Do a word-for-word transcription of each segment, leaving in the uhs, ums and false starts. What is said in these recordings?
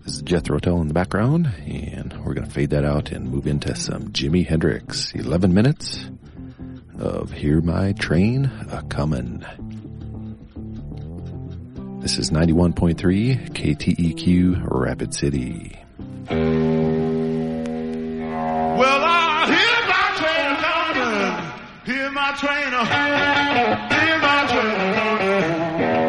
This is Jethro Tull in the background, and we're going to fade that out and move into some Jimi Hendrix. eleven minutes of Hear My Train A-Comin'. This is ninety-one point three K T E Q Rapid City. Well, I hear my train a-comin', hear my train a, hear my train a-comin'.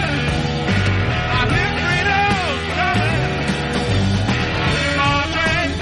Train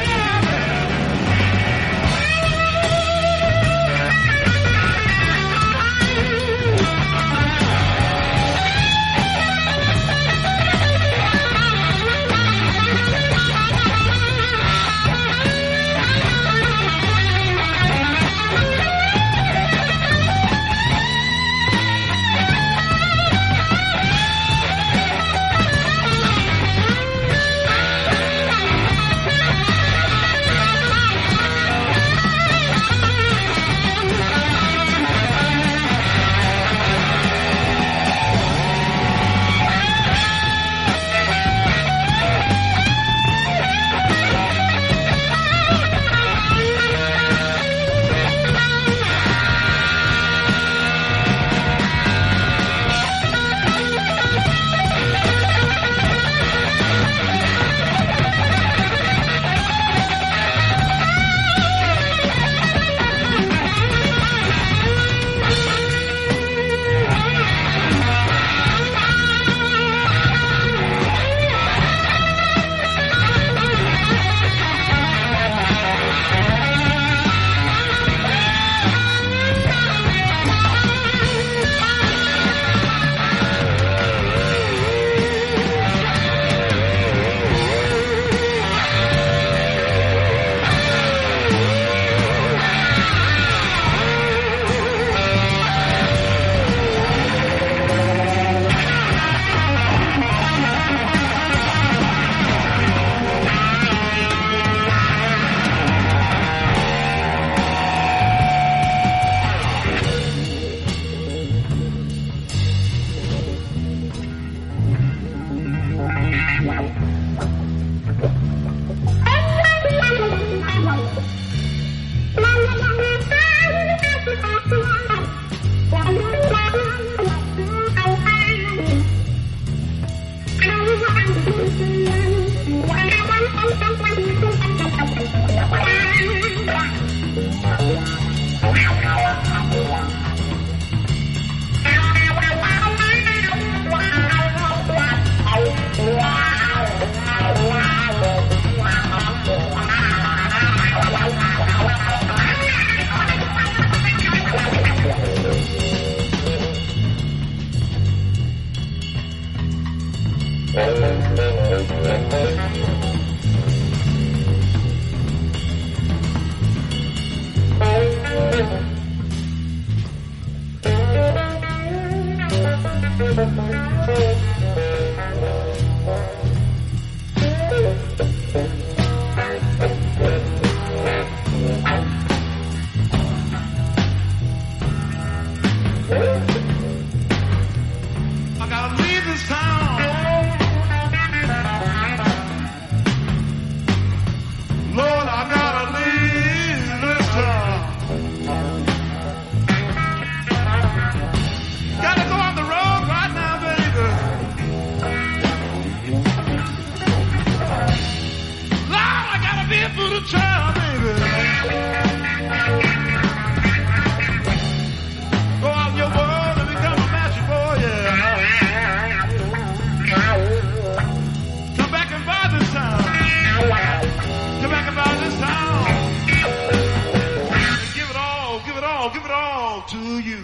it all, give it all to you.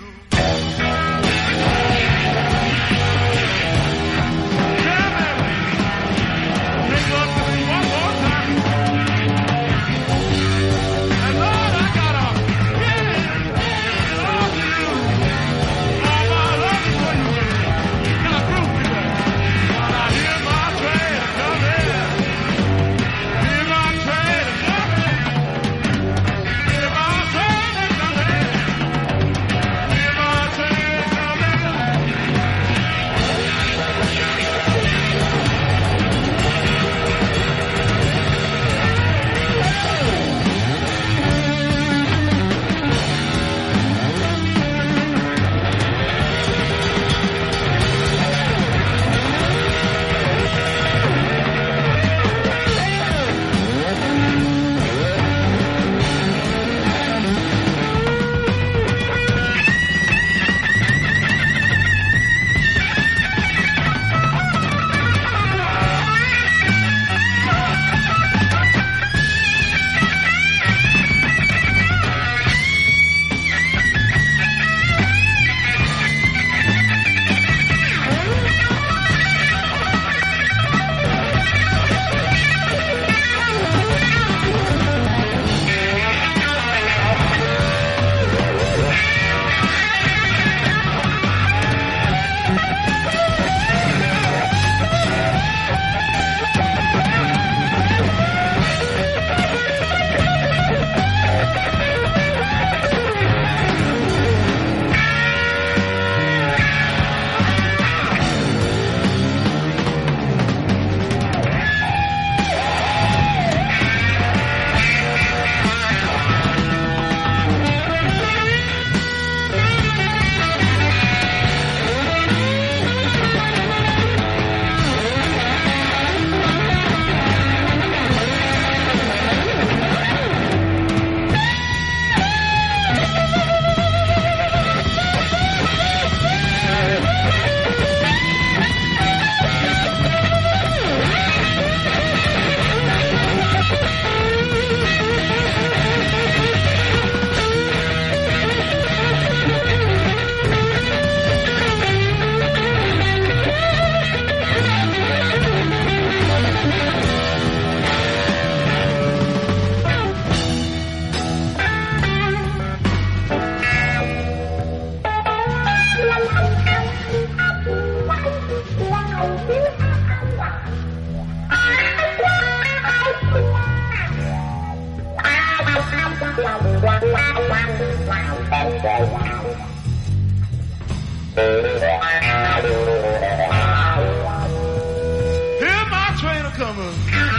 Hear my train a-coming.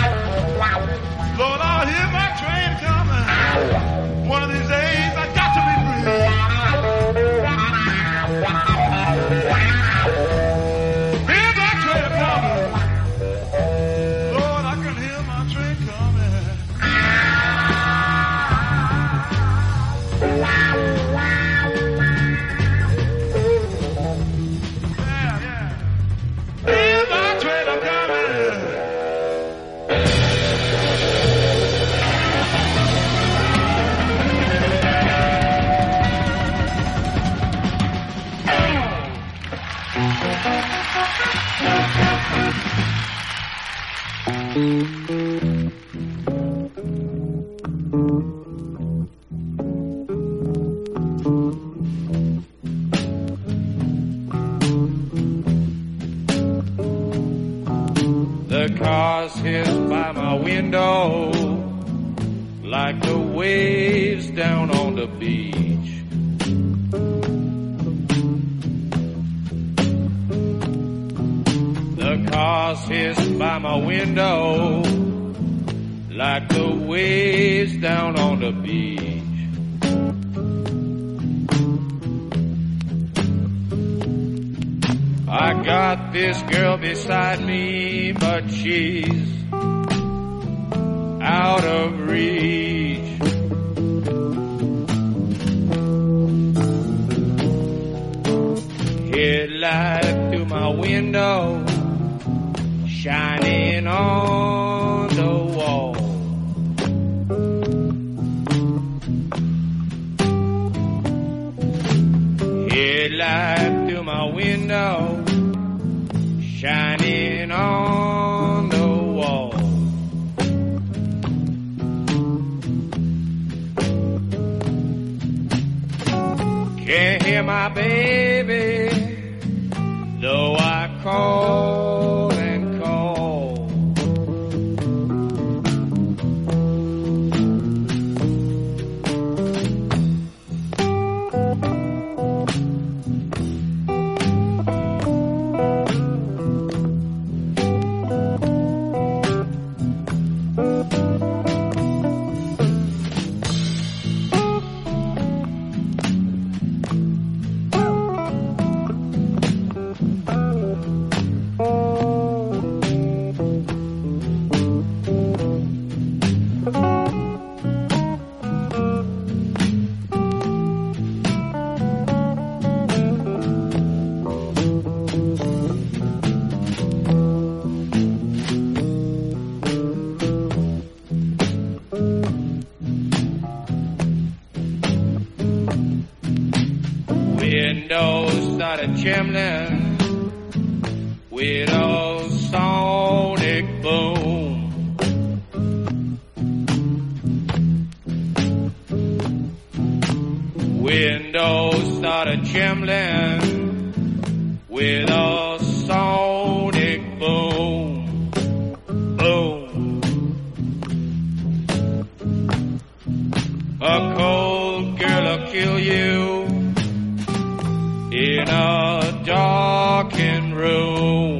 Lord, I'll hear my train coming. One of these days I got to be free. Hear my train a-coming. Lord, I can hear my train coming. Yeah, yeah. Hear my train a-coming. The cars hiss by my window like the waves down on the beach. The cars hiss by my window like the waves down on the beach. I got this girl beside me, but she's out of reach. Headlight through my window, shining on the wall. Headlight through my window, shining on the wall. Can't hear my baby, though I call and call. Windows started trembling with a sonic boom. Windows started trembling with a sonic boom. Boom. A cold girl'll kill you in a darkened room.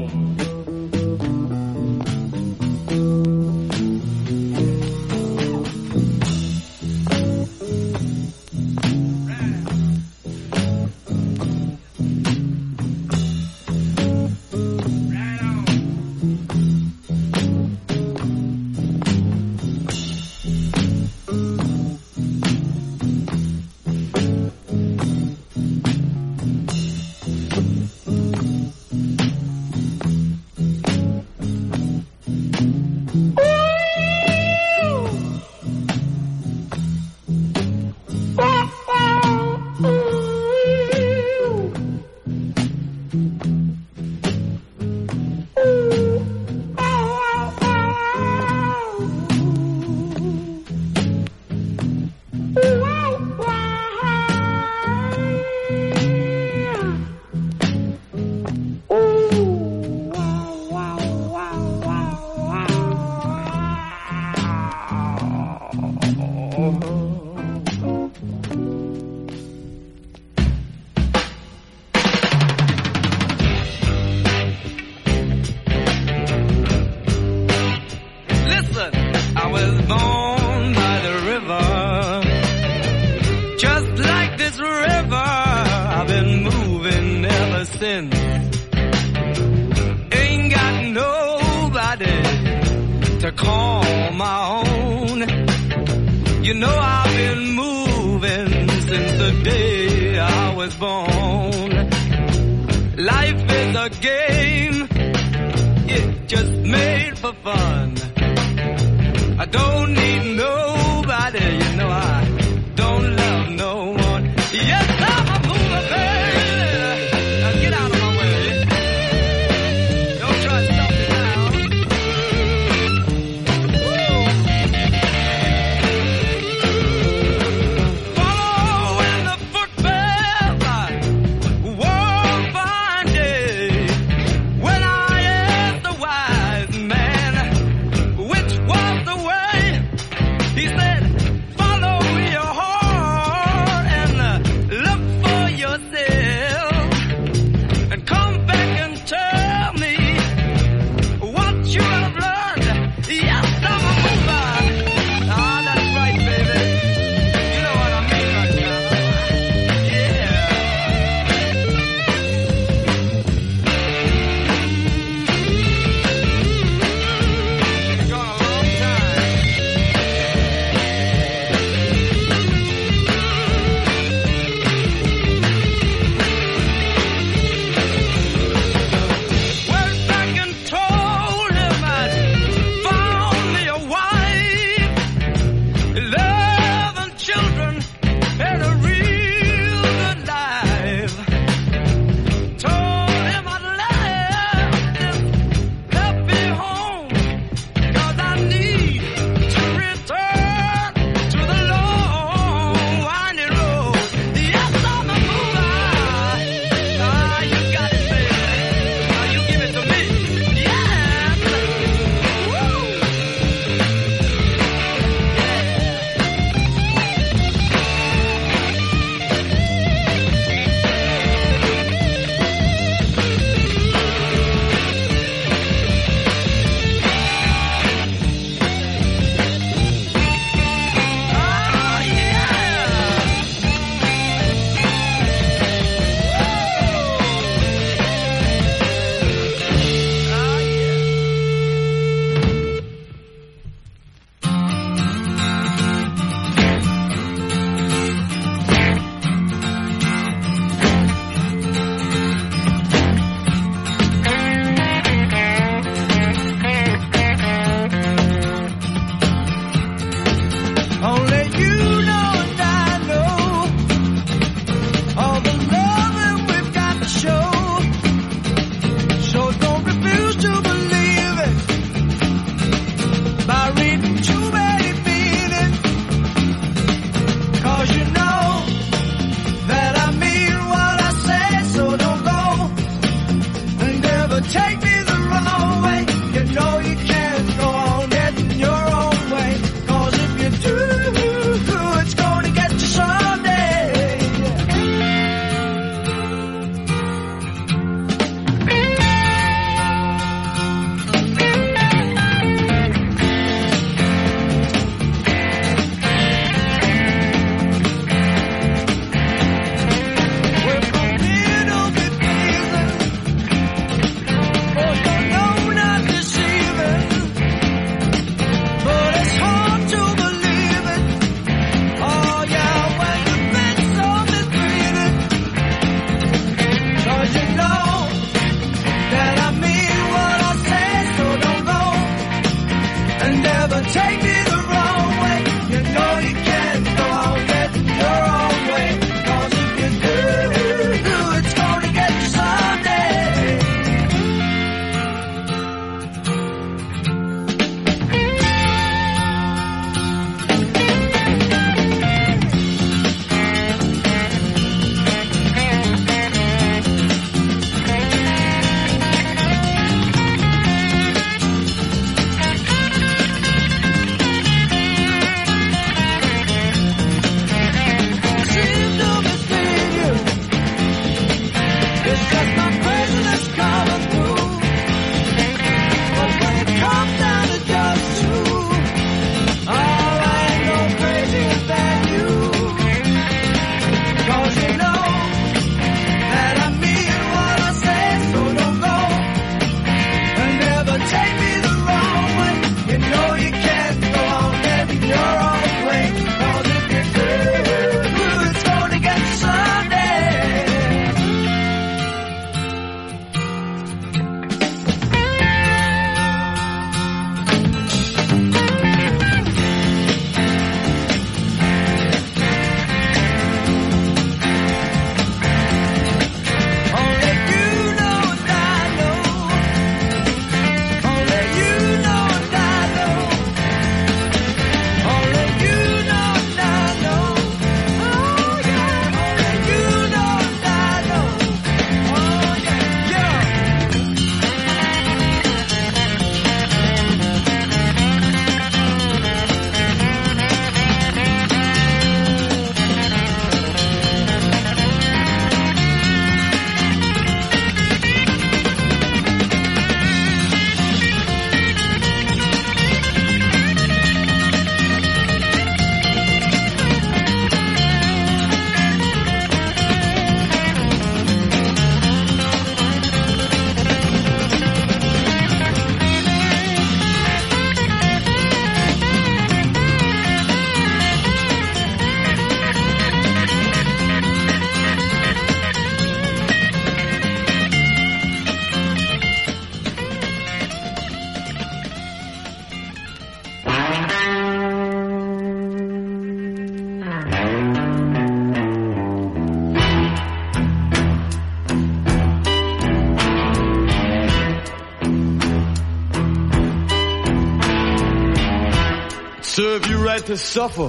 serve you right to suffer,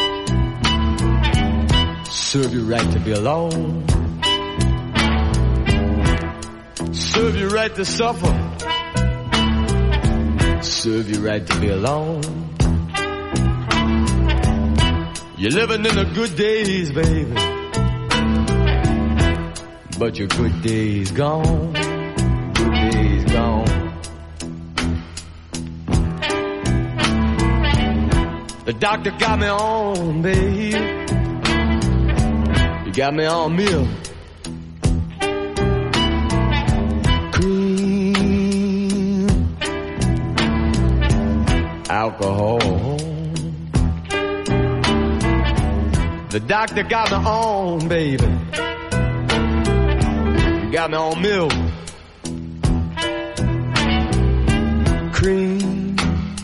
serve you right to be alone, serve you right to suffer, serve you right to be alone. You're living in the good days, baby, but your good days gone, good days gone. The doctor got me on, babe. You got me on milk, cream, alcohol. The doctor got me on, baby. You got me on milk, cream,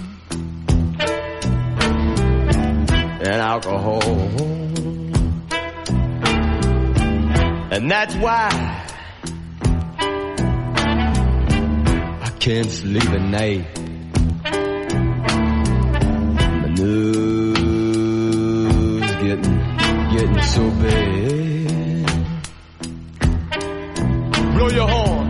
and alcohol. And that's why I can't sleep at night. My nose getting, getting so bad. Blow your horn.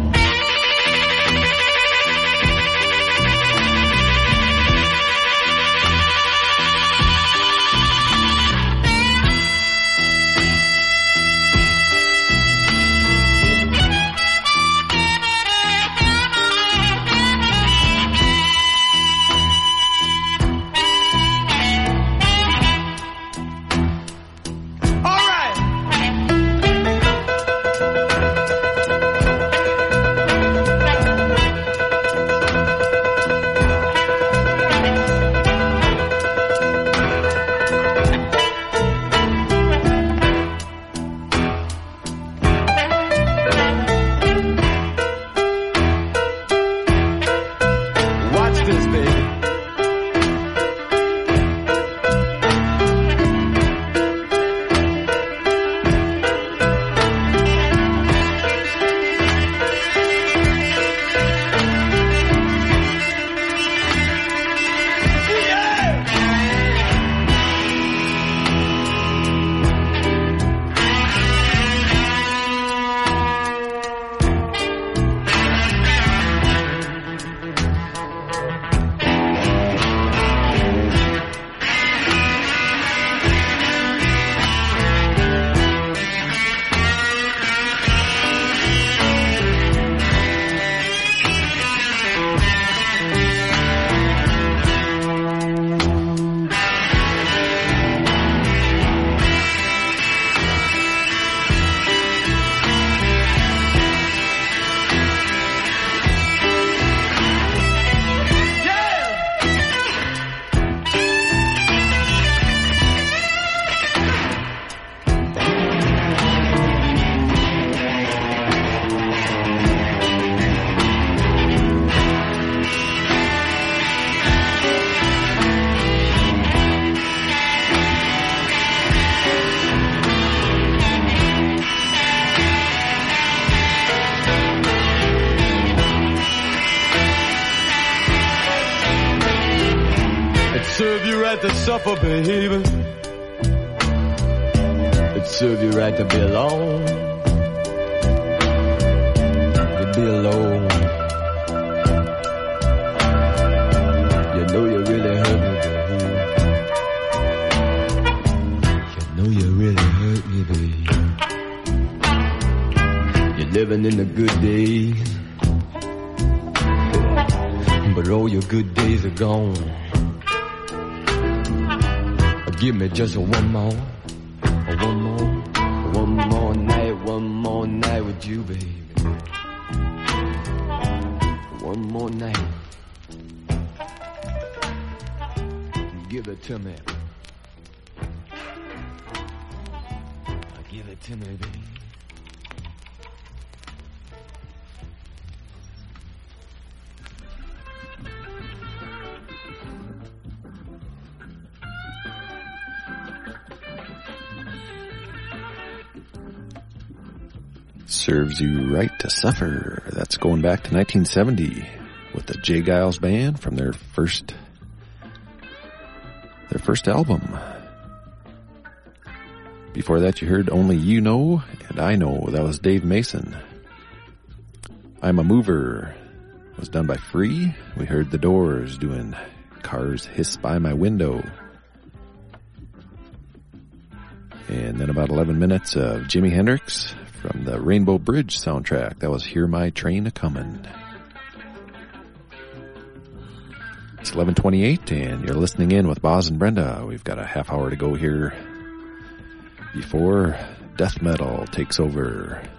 To suffer, baby. It'd serve you right to be alone, to be alone. You know you really hurt me, baby. You know you really hurt me, baby. You're living in the good days, but all your good days are gone. Give me just a one more, a one more, a one more night, one more night with you, baby. One more night. Give it to me. Give it to me, baby. Serves You Right to Suffer. That's going back to nineteen seventy with the J. Geils Band from their first their first album. Before that, you heard Only You Know and I Know. That was Dave Mason. I'm a Mover was done by Free. We heard The Doors doing Cars Hiss By My Window. And then about eleven minutes of Jimi Hendrix from the Rainbow Bridge soundtrack. That was Hear My Train A-Comin'. It's eleven twenty-eight, and you're listening in with Boz and Brenda. We've got a half hour to go here before death metal takes over.